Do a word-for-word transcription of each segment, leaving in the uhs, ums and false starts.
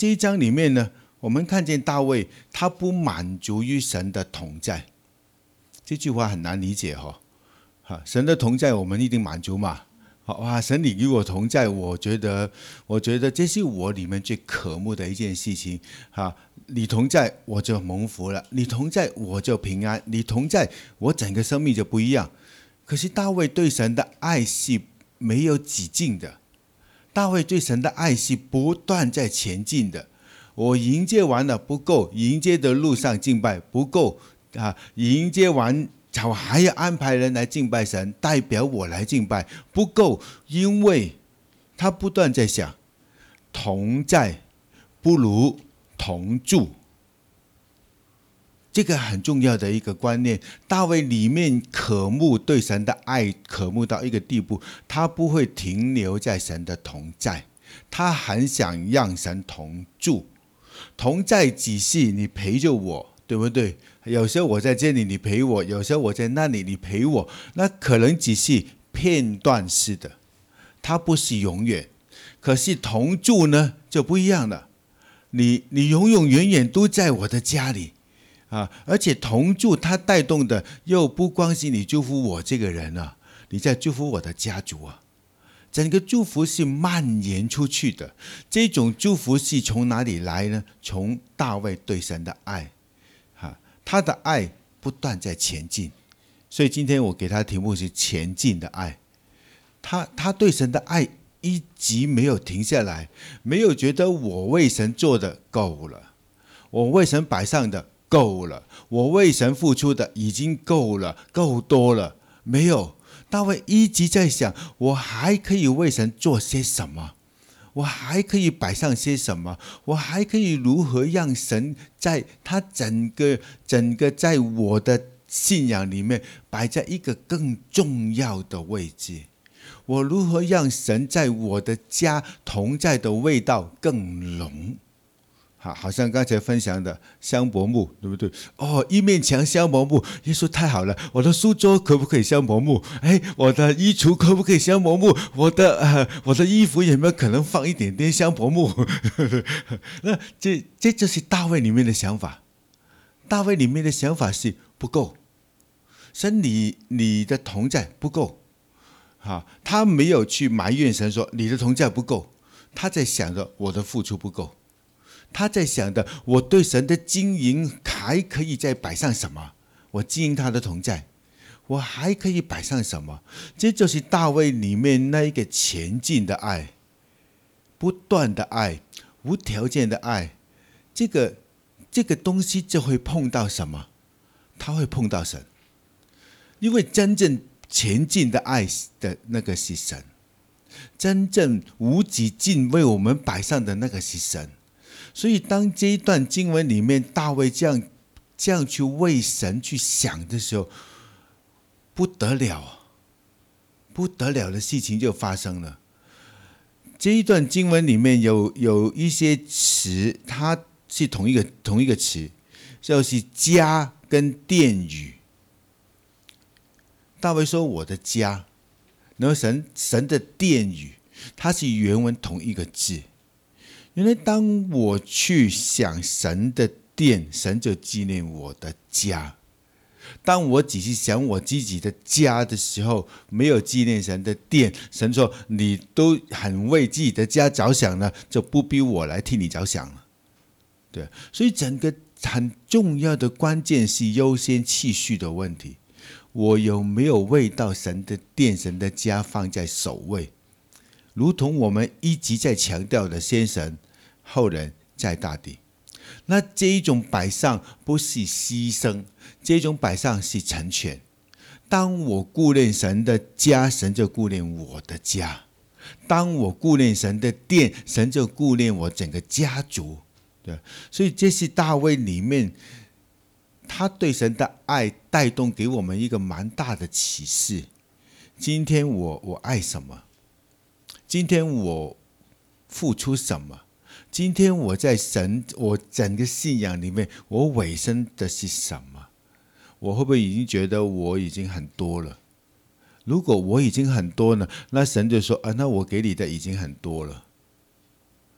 这一章里面呢，我们看见大卫他不满足于神的同在，这句话很难理解哈、哦。神的同在我们一定满足嘛？哇，神你与我同在，我觉得，我觉得这是我里面最渴慕的一件事情哈。你同在，我就蒙福了；你同在，我就平安；你同在，我整个生命就不一样。可是大卫对神的爱是没有止境的，大卫对神的爱是不断在前进的。我迎接完了不够，迎接的路上敬拜不够啊，迎接完我还要安排人来敬拜神，代表我来敬拜不够，因为他不断在想，同在不如同住，这个很重要的一个观念。大卫里面渴慕对神的爱，渴慕到一个地步，他不会停留在神的同在，他很想让神同住。同在只是你陪着我，对不对？有时候我在这里你陪我，有时候我在那里你陪我，那可能只是片段式的，它不是永远。可是同住呢就不一样了，你你永永远远都在我的家里啊！而且同住它带动的又不光是你祝福我这个人啊，你在祝福我的家族啊。整个祝福是蔓延出去的，这种祝福是从哪里来呢？从大卫对神的爱，他的爱不断在前进，所以今天我给他的题目是前进的爱。他他对神的爱一直没有停下来，没有觉得我为神做的够了，我为神摆上的够了，我为神付出的已经够了，够多了，没有。大卫一直在想，我还可以为神做些什么，我还可以摆上些什么，我还可以如何让神在他整个整个在我的信仰里面摆在一个更重要的位置，我如何让神在我的家同在的味道更浓。好，好像刚才分享的香柏木，对不对？哦，一面墙香柏木，耶稣太好了！我的书桌可不可以香柏木？哎，我的衣橱可不可以香柏木？我的呃，我的衣服有没有可能放一点点香柏木？那这这就是大卫里面的想法。大卫里面的想法是不够，神你你的同在不够。好，他没有去埋怨神说你的同在不够，他在想着我的付出不够。他在想的，我对神的经营还可以再摆上什么？我经营他的同在，我还可以摆上什么？这就是大卫里面那一个前进的爱，不断的爱，无条件的爱。这个这个东西就会碰到什么？他会碰到神，因为真正前进的爱的那个是神，真正无止境为我们摆上的那个是神。所以当这一段经文里面大卫这样这样去为神去想的时候，不得了，不得了的事情就发生了。这一段经文里面有有一些词，它是同一个同一个词，就是家跟殿宇。大卫说我的家，然后神神的殿宇，它是原文同一个字。原来当我去想神的殿，神就纪念我的家。当我只是想我自己的家的时候，没有纪念神的殿，神说你都很为自己的家着想了，就不必我来替你着想了。对，所以整个很重要的关键是优先次序的问题。我有没有为到神的殿、神的家放在首位？如同我们一直在强调的，先神后人在大地。那这一种摆上不是牺牲，这种摆上是成全。当我顾念神的家，神就顾念我的家；当我顾念神的殿，神就顾念我整个家族。对，所以这是大卫里面他对神的爱带动给我们一个蛮大的启示。今天我我爱什么？今天我付出什么？今天我在神我整个信仰里面，我委身的是什么？我会不会已经觉得我已经很多了？如果我已经很多了，那神就说啊，那我给你的已经很多了。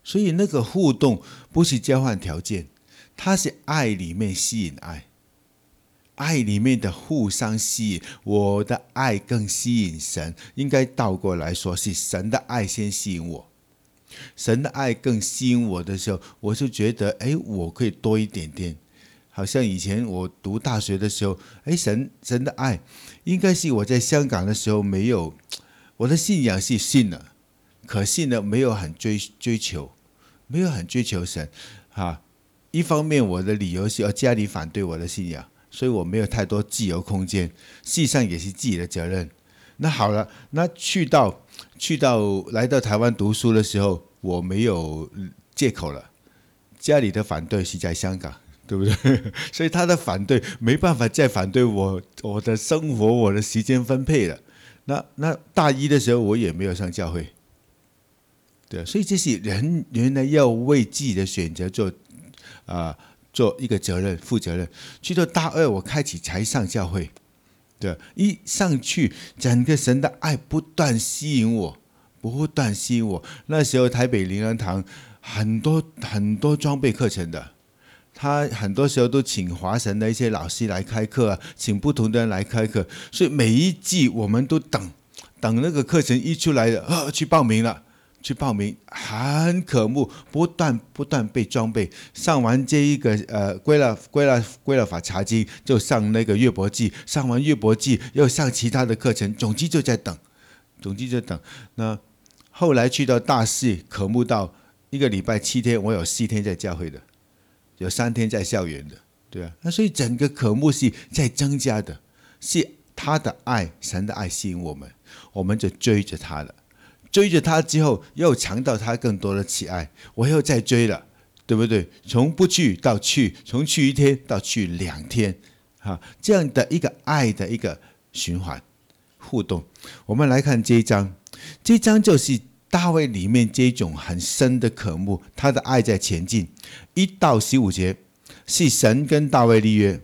所以那个互动不是交换条件，它是爱里面吸引爱，爱里面的互相吸引，我的爱更吸引神，应该倒过来说，是神的爱先吸引我，神的爱更吸引我的时候，我就觉得哎，我可以多一点点。好像以前我读大学的时候，哎，神神的爱应该是我在香港的时候没有，我的信仰是信了，可信呢没有很追追求，没有很追求神啊。一方面我的理由是哦，家里反对我的信仰，所以我没有太多自由空间，实际上也是自己的责任。那好了，那去到去到来到台湾读书的时候，我没有借口了，家里的反对是在香港，对不对？所以他的反对没办法再反对我我的生活，我的时间分配了。那那大一的时候我也没有上教会，对，所以这些人原来要为自己的选择做啊、呃、做一个责任负责任。去到大二我开始才上教会，对，一上去整个神的爱不断吸引我，不断吸引我。那时候台北灵粮堂很多很多装备课程的。他很多时候都请华神的一些老师来开课啊，请不同的人来开课，所以每一季我们都等，等那个课程一出来了，啊，去报名了，去报名，很渴慕，不断不断被装备。上完这一个呃归了归了归了法查经，就上那个约伯记，上完约伯记又上其他的课程，总之就在等，总之就等。那后来去到大四，渴慕到一个礼拜七天，我有四天在教会的。有三天在校园的，对啊，那所以整个科目是在增加的，是他的爱，神的爱吸引我们，我们就追着他了，追着他之后又尝到他更多的喜爱，我又再追了，对不对？从不去到去，从去一天到去两天，哈，这样的一个爱的一个循环互动。我们来看这一章，这一章就是大卫里面这种很深的渴慕，他的爱在前进。一到十五节是神跟大卫立约，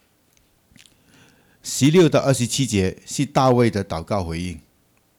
十六到二十七节是大卫的祷告回应。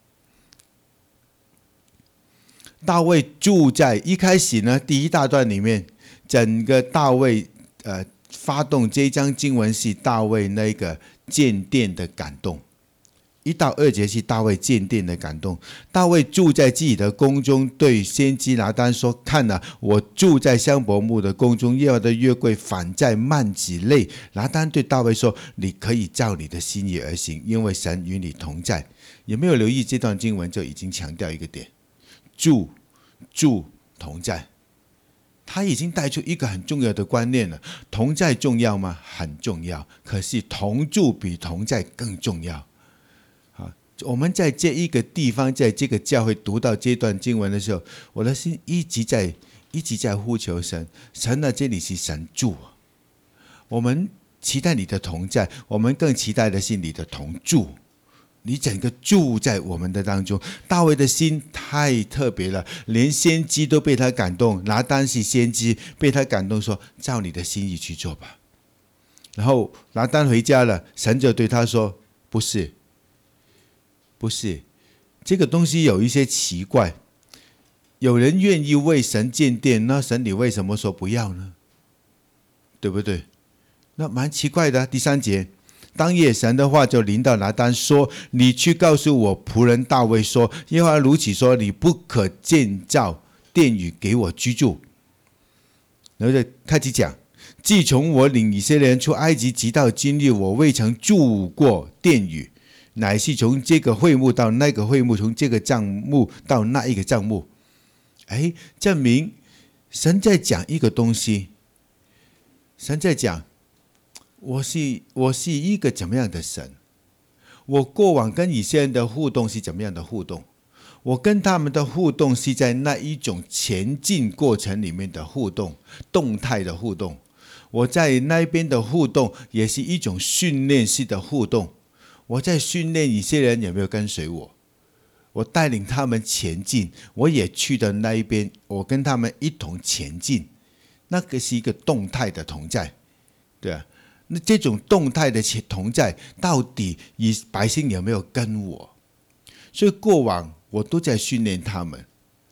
大卫住在一开始呢，第一大段里面，整个大卫呃发动这一章经文是大卫那个建殿的感动。一到二节是大卫建殿的感动。大卫住在自己的宫中，对先知拿单说：“看啊，我住在香柏木的宫中，耶和华的约柜反在幔子内。”拿单对大卫说：“你可以照你的心意而行，因为神与你同在。”有没有留意这段经文就已经强调一个点：住、住、同在。他已经带出一个很重要的观念了。同在重要吗？很重要。可是同住比同在更重要。我们在这一个地方，在这个教会读到这段经文的时候，我的心一直在一直在呼求神，神啊，这里是神住，我们期待你的同在，我们更期待的是你的同住，你整个住在我们的当中。大卫的心太特别了，连先知都被他感动，拿单是先知，被他感动说：“照你的心意去做吧。”然后拿单回家了，神就对他说：“不是。”不是，这个东西有一些奇怪。有人愿意为神建殿，那神你为什么说不要呢？对不对？那蛮奇怪的。第三节，当夜神的话就临到拿单说：“你去告诉我仆人大卫说，耶和华如此说，你不可建造殿宇给我居住。”然后就开始讲：“自从我领以色列人出埃及直到今日，我未曾住过殿宇。乃是从这个会幕到那个会幕，从这个帐幕到那一个帐幕。”哎，证明神在讲一个东西，神在讲我是我是一个怎么样的神，我过往跟以色列人的互动是怎么样的互动，我跟他们的互动是在那一种前进过程里面的互动，动态的互动。我在那边的互动也是一种训练式的互动。我在训练以色列人有没有跟随我，我带领他们前进，我也去的那一边，我跟他们一同前进，那个是一个动态的同在，对啊。那这种动态的同在，到底以百姓有没有跟我？所以过往我都在训练他们，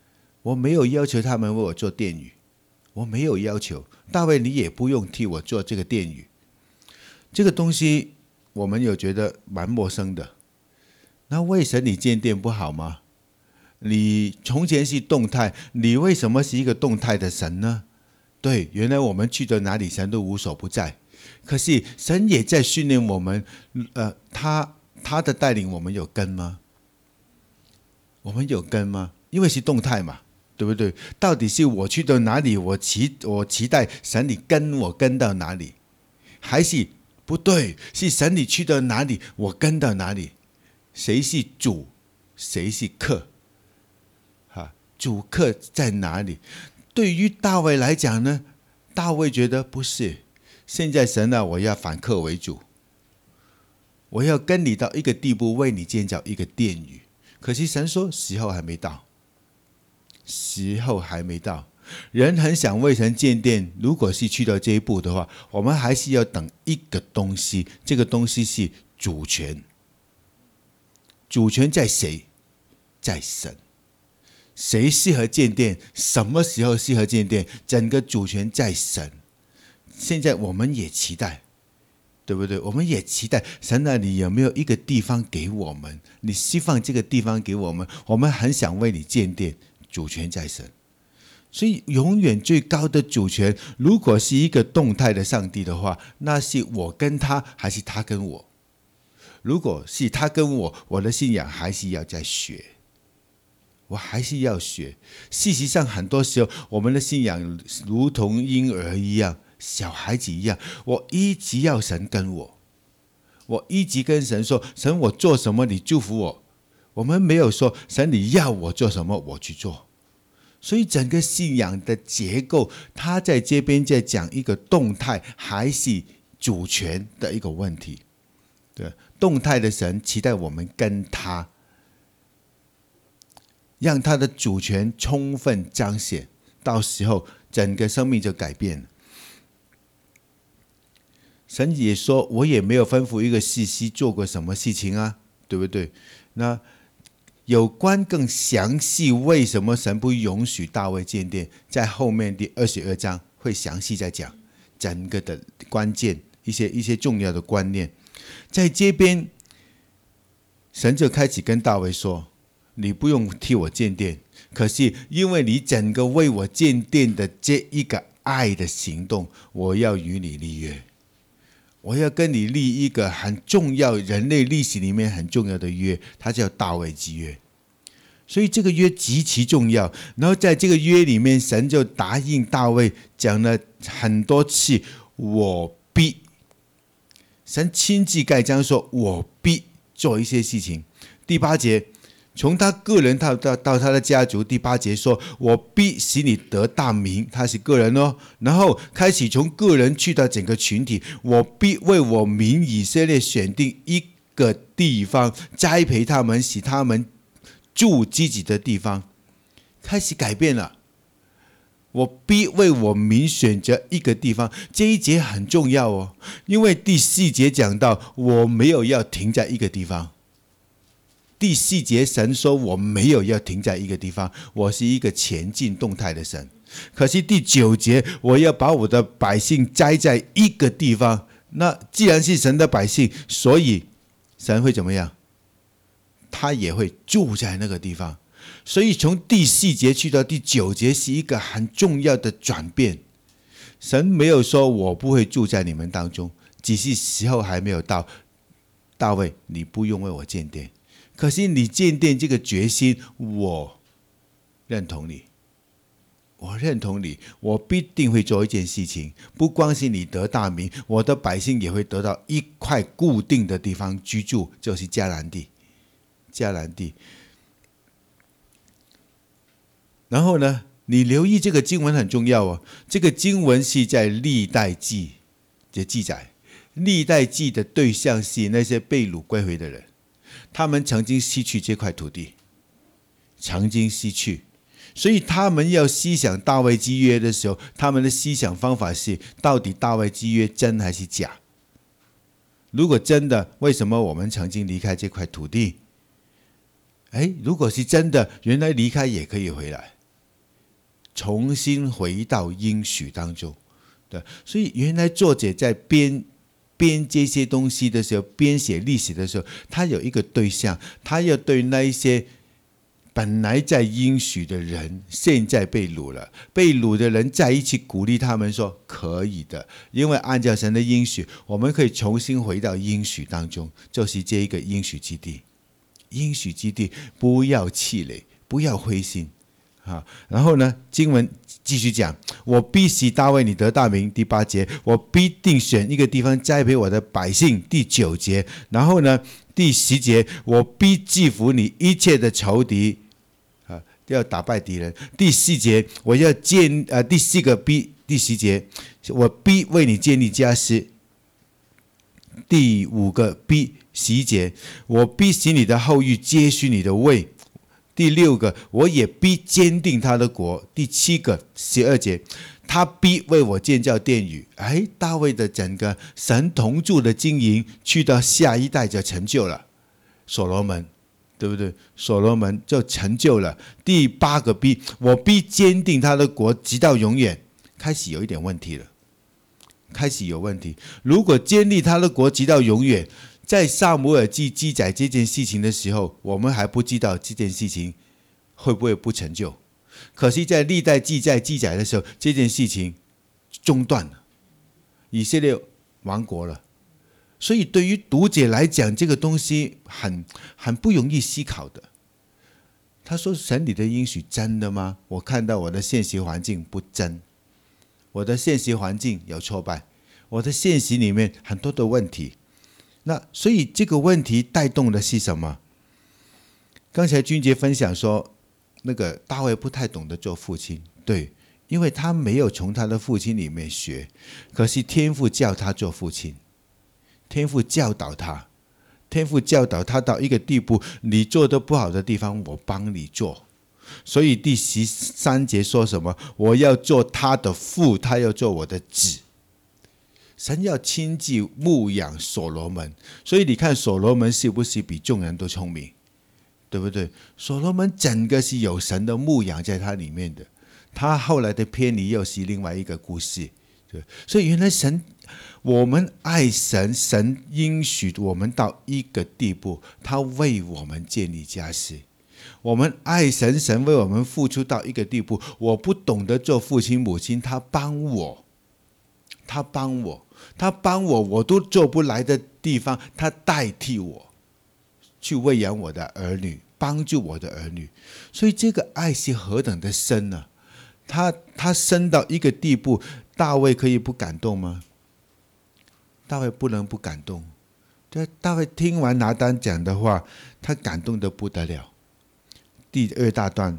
我没有要求他们为我做殿宇，我没有要求大卫，你也不用替我做这个殿宇。这个东西我们有觉得蛮陌生的。那为神你建殿不好吗？你从前是动态，你为什么是一个动态的神呢？对，原来我们去到哪里神都无所不在。可是神也在训练我们，呃，他他的带领我们有跟吗？我们有跟吗？因为是动态嘛，对不对？到底是我去到哪里，我期我期待神你跟我跟到哪里，还是不对？是神你去到哪里，我跟到哪里？谁是主，谁是客？哈，主客在哪里？对于大卫来讲呢，大卫觉得不是，现在神啊，我要反客为主，我要跟你到一个地步，为你建造一个殿宇。可是神说时候还没到，时候还没到。人很想为神建殿，如果是去到这一步的话，我们还是要等一个东西，这个东西是主权。主权在谁？在神。谁适合建殿？什么时候适合建殿？整个主权在神。现在我们也期待，对不对？我们也期待神啊，你有没有一个地方给我们？你释放这个地方给我们，我们很想为你建殿。主权在神，所以永远最高的主权，如果是一个动态的上帝的话，那是我跟他，还是他跟我？如果是他跟我，我的信仰还是要再学，我还是要学。事实上，很多时候我们的信仰如同婴儿一样，小孩子一样，我一直要神跟我，我一直跟神说，神我做什么你祝福我。我们没有说神你要我做什么我去做。所以整个信仰的结构，他在这边在讲一个动态还是主权的一个问题。对，动态的神期待我们跟他，让他的主权充分彰显，到时候整个生命就改变了。神也说，我也没有吩咐一个士师做过什么事情啊，对不对？那有关更详细为什么神不允许大卫建殿，在后面第二十二章会详细再讲整个的关键，一些一些重要的观念。在这边神就开始跟大卫说，你不用替我建殿，可是因为你整个为我建殿的这一个爱的行动，我要与你立约，我要跟你立一个很重要，人类历史里面很重要的约，它叫大卫之约。所以这个约极其重要，然后在这个约里面，神就答应大卫，讲了很多次，我必，神亲自盖章说，我必做一些事情。第八节，从他个人到到到他的家族。第八节说，我必使你得大名，他是个人哦。然后开始从个人去到整个群体，我必为我民以色列选定一个地方，栽培他们，使他们住自己的地方。开始改变了，我必为我民选择一个地方。这一节很重要哦，因为第四节讲到，我没有要停在一个地方。第四节神说，我没有要停在一个地方，我是一个前进动态的神。可是第九节，我要把我的百姓栽在一个地方。那既然是神的百姓，所以神会怎么样？他也会住在那个地方。所以从第四节去到第九节是一个很重要的转变。神没有说我不会住在你们当中，只是时候还没有到。大卫，你不用为我建殿，可是你建殿这个决心，我认同你，我认同你，我必定会做一件事情，不光是你得大名，我的百姓也会得到一块固定的地方居住，就是迦南地。迦南地。然后呢，你留意这个经文很重要哦，这个经文是在历代记的记载，历代记的对象是那些被掳归回的人，他们曾经失去这块土地，曾经失去，所以他们要思想大卫之约的时候，他们的思想方法是，到底大卫之约真还是假？如果真的，为什么我们曾经离开这块土地？哎，如果是真的，原来离开也可以回来。 重新回到应许当中。对，所以原来作者在编编这些东西的时候，编写历史的时候，他有一个对象，他要对那一些本来在应许的人，现在被掳了，被掳的人在一起鼓励他们说可以的，因为按照神的应许，我们可以重新回到应许当中，就是这一个应许基地。应许基地，不要气馁，不要灰心。好，然后呢，经文继续讲，我必使大卫你得大名，第八节，我必定选一个地方栽培我的百姓，第九节，然后呢，第十节，我必制服你一切的仇敌，啊，要打败敌人。第四节，我要建，呃，第四个必，第十节，我必为你建立家室。第五个必，十一节，我必使你的后裔接续你的位。第六个，我也必坚定他的国。第七个，十二节，他必为我建造殿宇。哎，大卫的整个神同住的经营，去到下一代就成就了。所罗门，对不对？所罗门就成就了。第八个必，我必坚定他的国，直到永远。开始有一点问题了，开始有问题。如果坚立他的国，直到永远。在撒母耳记记载这件事情的时候，我们还不知道这件事情会不会不成就。可是在历代记载记载的时候，这件事情中断了，以色列亡国了。所以对于读者来讲，这个东西很很不容易思考的。他说：“神你的应许真的吗？我看到我的现实环境不真，我的现实环境有挫败，我的现实里面很多的问题。”那所以这个问题带动的是什么？刚才君杰分享说，那个大卫不太懂得做父亲，对，因为他没有从他的父亲里面学。可是天父叫他做父亲，天父教导他，天父教导他到一个地步，你做得不好的地方，我帮你做。所以第十三节说什么？我要做他的父，他要做我的子。神要亲自牧养所罗门，所以你看所罗门是不是比众人都聪明，对不对？所罗门整个是有神的牧养在他里面的，他后来的偏离又是另外一个故事。对，所以原来神，我们爱神，神应许我们到一个地步，他为我们建立家室。我们爱神，神为我们付出到一个地步，我不懂得做父亲母亲，他帮我，他帮我，他帮我，我都做不来的地方，他代替我去喂养我的儿女，帮助我的儿女。所以这个爱是何等的深呢、啊？他他深到一个地步，大卫可以不感动吗？大卫不能不感动。对，大卫听完拿单讲的话，他感动得不得了。第二大段，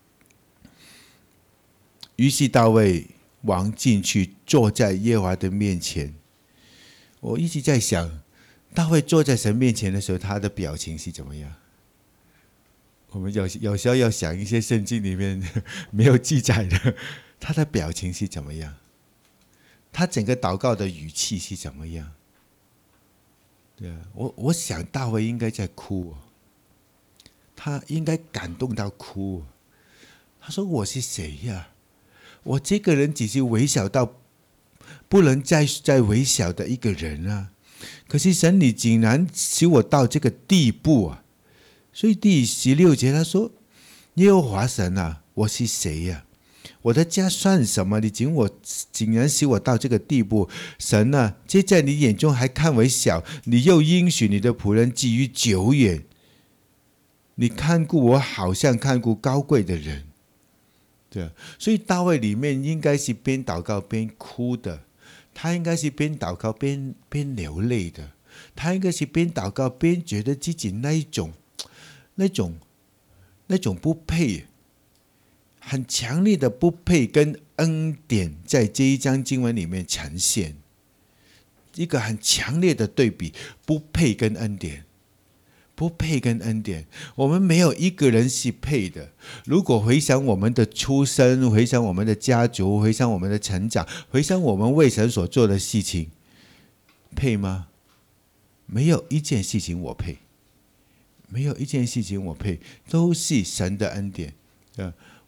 于是大卫王进去，坐在耶和华的面前。我一直在想，大卫坐在神面前的时候，他的表情是怎么样？我们有有时候要想一些圣经里面没有记载的，他的表情是怎么样？他整个祷告的语气是怎么样？对啊，我我想大卫应该在哭、哦，他应该感动到哭、哦。他说：“我是谁呀？我这个人只是微小到不能再再微小的一个人啊！可是神，你竟然使我到这个地步啊！”所以第十六节他说：“耶和华神啊，我是谁呀、啊？我的家算什么？你竟我竟然使我到这个地步！神啊，这在你眼中还看为小，你又应许你的仆人寄于久远。你看顾我，好像看顾高贵的人。”对啊，所以大卫里面应该是边祷告边哭的，他应该是边祷告边边流泪的，他应该是边祷告边觉得自己那一种。那种那种不配，很强烈的不配跟恩典，在这一章经文里面呈现一个很强烈的对比，不配跟恩典，不配跟恩典，我们没有一个人是配的。如果回想我们的出生，回想我们的家族，回想我们的成长，回想我们为神所做的事情，配吗？没有一件事情我配。没有一件事情我配，都是神的恩典。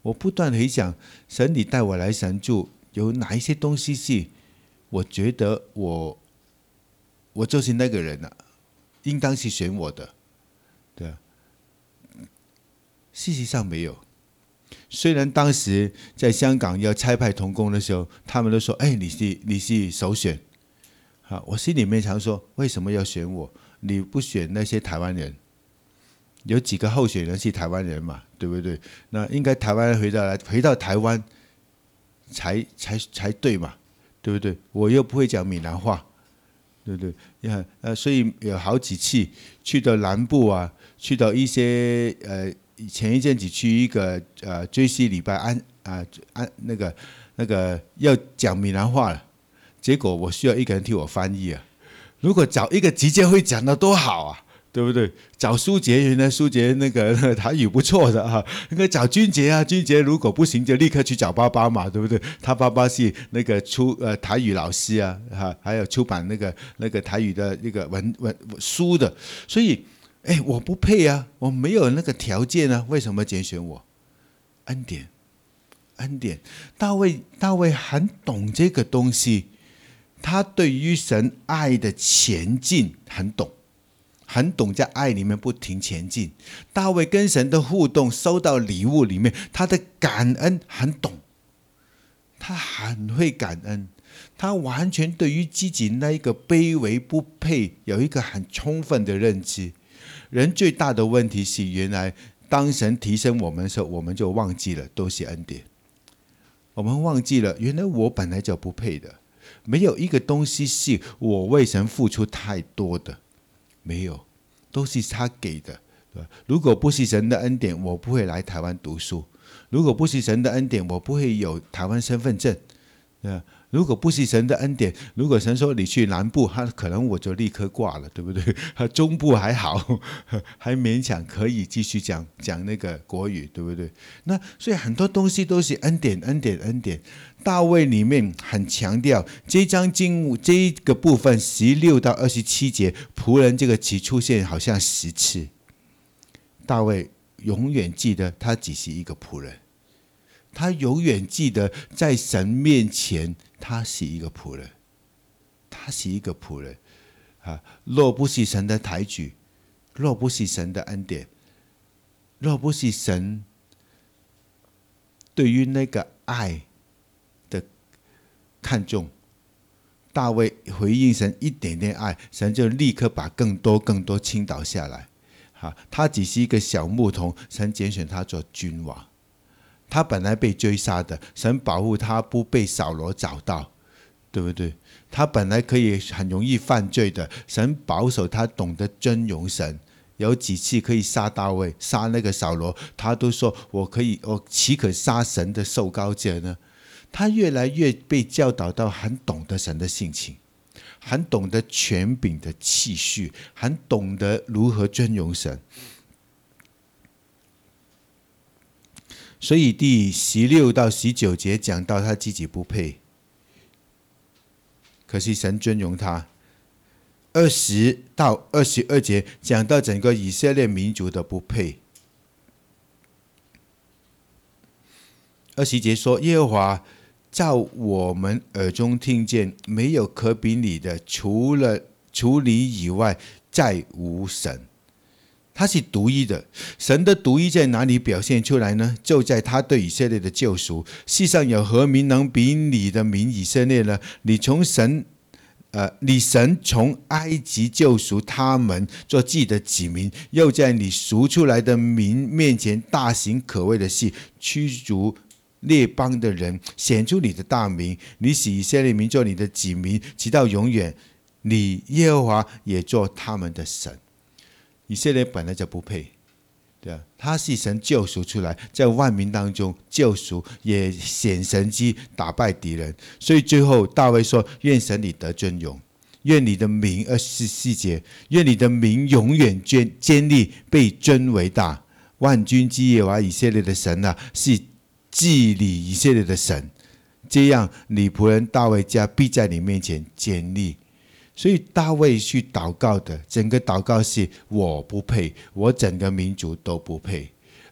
我不断回想，神你带我来神住，有哪一些东西是我觉得我我就是那个人了、啊，应当是选我的，对啊。事实上没有。虽然当时在香港要差派同工的时候，他们都说：“哎，你是你是首选。”好，我心里面常说：为什么要选我？你不选那些台湾人？有几个候选人是台湾人嘛？对不对？那应该台湾人回到来回到台湾才才才对嘛？对不对？我又不会讲闽南话，对不对？你看，呃，所以有好几次去到南部啊，去到一些呃。前一阵子去一个呃追思礼拜安啊安那个那个要讲闽南话了，结果我需要一个人替我翻译啊。如果找一个直接会讲的多好啊，对不对？找苏杰，原来苏杰那个那个台语不错的啊，应该找君杰啊，君杰如果不行就立刻去找爸爸嘛，对不对？他爸爸是那个出呃台语老师啊，哈，还有出版那个那个台语的那个文文书的，所以。哎，我不配啊，我没有那个条件啊，为什么拣选我？恩典，恩典。大卫，大卫很懂这个东西，他对于神爱的前进很懂，很懂在爱里面不停前进。大卫跟神的互动，收到礼物里面，他的感恩很懂，他很会感恩。他完全对于自己那一个卑微不配有一个很充分的认知。人最大的问题是，原来当神提升我们的时候，我们就忘记了都是恩典。我们忘记了，原来我本来就不配的，没有一个东西是我为神付出太多的，没有，都是他给的。如果不是神的恩典，我不会来台湾读书；如果不是神的恩典，我不会有台湾身份证。如果不是神的恩典，如果神说你去南部，他可能我就立刻挂了，对不对？中部还好，还勉强可以继续讲讲那个国语，对不对？那所以很多东西都是恩典，恩典，恩典。大卫里面很强调这章经这一个部分十六到二十七节，仆人这个词出现好像十次。大卫永远记得他只是一个仆人。他永远记得在神面前他是一个仆人，他是一个仆人啊！若不是神的抬举，若不是神的恩典，若不是神对于那个爱的看重，大卫回应神一点点爱，神就立刻把更多更多倾倒下来。他只是一个小牧童，神拣选他做君王。他本来被追杀的，神保护他不被扫罗找到，对不对？他本来可以很容易犯罪的，神保守他懂得尊荣神。有几次可以杀大卫，杀那个扫罗，他都说我可以，我岂可杀神的受膏者呢？他越来越被教导到很懂得神的性情，很懂得权柄的气序，很懂得如何尊荣神。所以第十六到十九节讲到他自己不配，可是神尊荣他。二十到二十二节讲到整个以色列民族的不配。二十节说，耶和华照我们耳中听见，没有可比你的，除了除你以外再无神。他是独一的，神的独一在哪里表现出来呢？就在他对以色列的救赎。世上有何民能比你的民以色列呢？你从神，呃，你神从埃及救赎他们做自己的子民，又在你赎出来的民面前大行可畏的事，驱逐列邦的人，显出你的大名。你使以色列民做你的子民，直到永远。你耶和华也做他们的神。以色列本来就不配，对啊，他是神救赎出来，在万民当中救赎，也显神迹，打败敌人。所以最后大卫说：愿神你得尊荣，愿你的名，二十四节，愿你的名永远坚立，被尊为大。万军之耶和华以色列的神啊，是治理以色列的神，这样你仆人大卫家必在你面前坚立。所以大卫去祷告的整个祷告是：我不配，我整个民族都不配。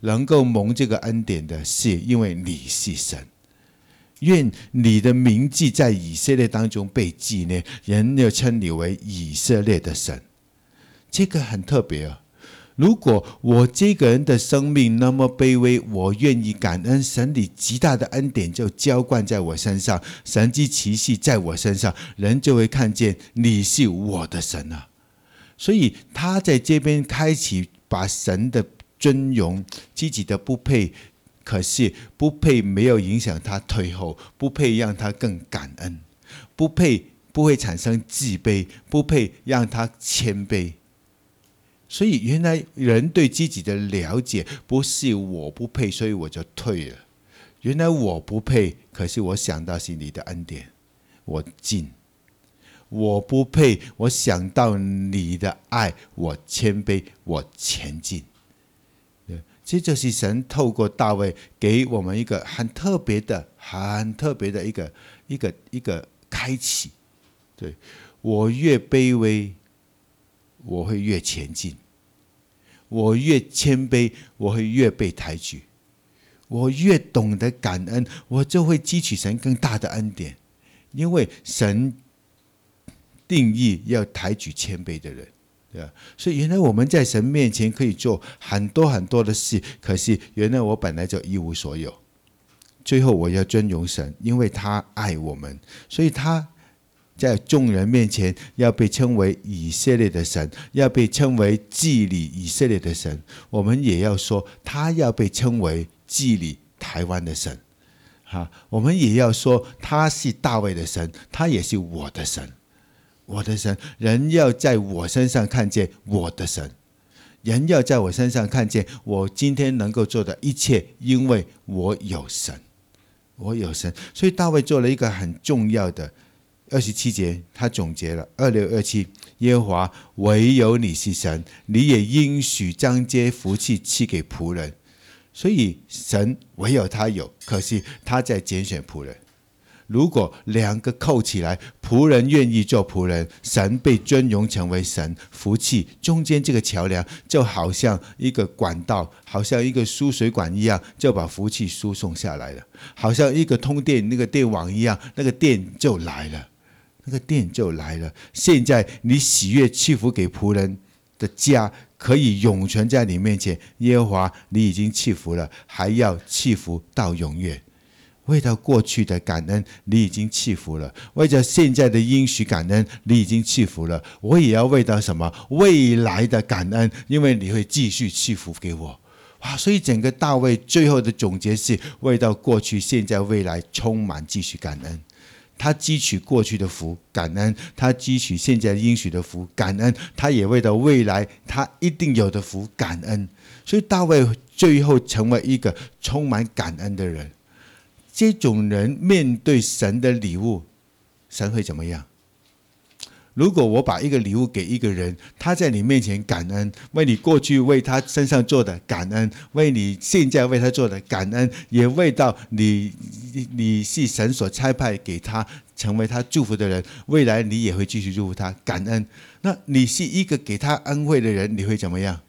能够蒙这个恩典的，是因为你是神。愿你的名记在以色列当中被纪念，人又称你为以色列的神。这个很特别啊！如果我这个人的生命那么卑微，我愿意感恩神，你极大的恩典就浇灌在我身上，神迹奇事在我身上，人就会看见你是我的神啊。所以他在这边开启，把神的尊荣积极的不配，可是不配没有影响他退后，不配让他更感恩，不配不会产生自卑，不配让他谦卑。所以原来人对自己的了解不是我不配，所以我就退了。原来我不配，可是我想到是你的恩典，我进。我不配，我想到你的爱，我谦卑，我前进。这就是神透过大卫给我们一个很特别的、很特别的一个一个一个开启。对，我越卑微，我会越前进；我越谦卑，我会越被抬举；我越懂得感恩，我就会汲取神更大的恩典。因为神定义要抬举谦卑的人。对啊，所以原来我们在神面前可以做很多很多的事，可是原来我本来就一无所有。最后我要尊荣神，因为他爱我们，所以他在众人面前要被称为以色列的神，要被称为治理以色列的神。我们也要说他要被称为治理台湾的神。我们也要说他是大卫的神，他也是我的神。我的神，人要在我身上看见我的神，人要在我身上看见我今天能够做的一切，因为我有神，我有神。所以大卫做了一个很重要的二十七节，他总结了二六二七，耶和华唯有你是神，你也应许将这福气赐给仆人。所以神唯有他有，可是他在拣选仆人。如果两个扣起来，仆人愿意做仆人，神被尊荣成为神，福气中间这个桥梁就好像一个管道，好像一个输水管一样，就把福气输送下来了。好像一个通电那个电网一样，那个电就来了，那个电就来了。现在你喜悦赐福给仆人的家，可以永存在你面前。耶和华，你已经赐福了，还要赐福到永远。为了过去的感恩，你已经赐福了；为了现在的应许感恩，你已经赐福了。我也要为到什么未来的感恩，因为你会继续赐福给我。哇！所以整个大卫最后的总结是为到过去、现在、未来充满继续感恩。他汲取过去的福感恩，他汲取现在应许的福感恩，他也为到未来他一定有的福感恩。所以大卫最后成为一个充满感恩的人。这种人面对神的礼物，神会怎么样？如果我把一个礼物给一个人，他在你面前感恩，为你过去为他身上做的感恩，为你现在为他做的感恩，也为到你你是神所差派给他成为他祝福的人，未来你也会继续祝福他感恩。那你是一个给他恩惠的人，你会怎么样？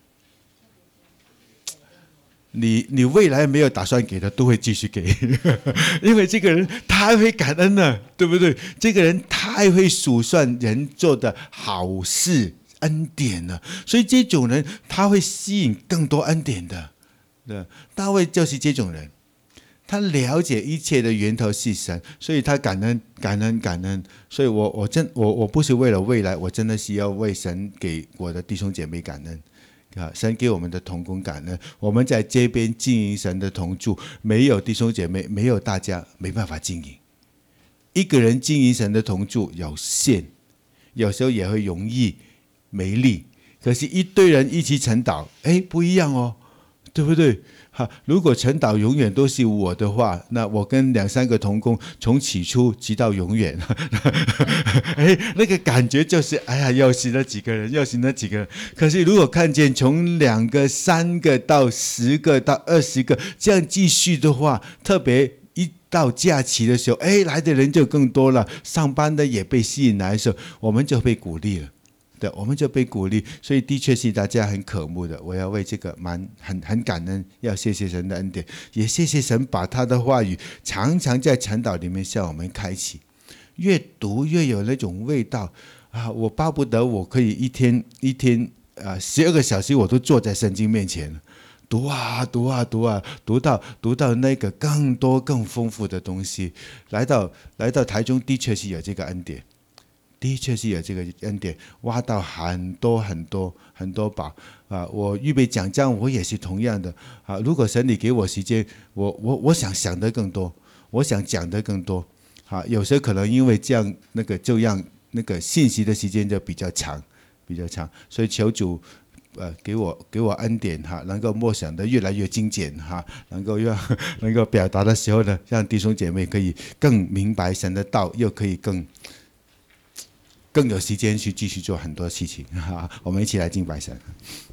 你你未来没有打算给的都会继续给，因为这个人太会感恩了，对不对？这个人太会数算人做的好事恩典了，所以这种人他会吸引更多恩典的。对，大卫就是这种人，他了解一切的源头是神，所以他感恩感恩感恩。所以我我真我我不是为了未来，我真的是要为神给我的弟兄姐妹感恩。神给我们的同工感恩，我们在这边经营神的同住，没有弟兄姐妹，没有大家，没办法经营。一个人经营神的同住有限，有时候也会容易没力。可是，一堆人一起晨祷，哎，不一样哦，对不对？哈，如果晨祷永远都是我的话，那我跟两三个同工从起初直到永远，哎，那个感觉就是，哎呀，又是那几个人，又是那几个人。可是如果看见从两个、三个到十个到二十个这样继续的话，特别一到假期的时候，哎，来的人就更多了，上班的也被吸引来的时候，我们就被鼓励了。 对，我们就被鼓励，所以的确是大家很渴慕的。我要为这个蛮很很感恩，要谢谢神的恩典，也谢谢神把他的话语常常在晨祷里面向我们开启，越读越有那种味道啊！我巴不得我可以一天一天啊十二个小时我都坐在圣经面前。读啊读啊读啊，读到读到那个更多更丰富的东西。来到来到台中，的确是有这个恩典，的确是有这个恩典，挖到很多很多很多宝啊！我预备讲章，我也是同样的啊。如果神你给我时间，我我我想想得更多，我想讲得更多啊。有时候可能因为这样那个就让那个信息的时间就比较长，比较长，所以求主。呃，给我给我恩典哈，能够默想的越来越精简哈，能够让能够表达的时候呢，让弟兄姐妹可以更明白神的道，又可以更更有时间去继续做很多事情哈。我们一起来敬拜神。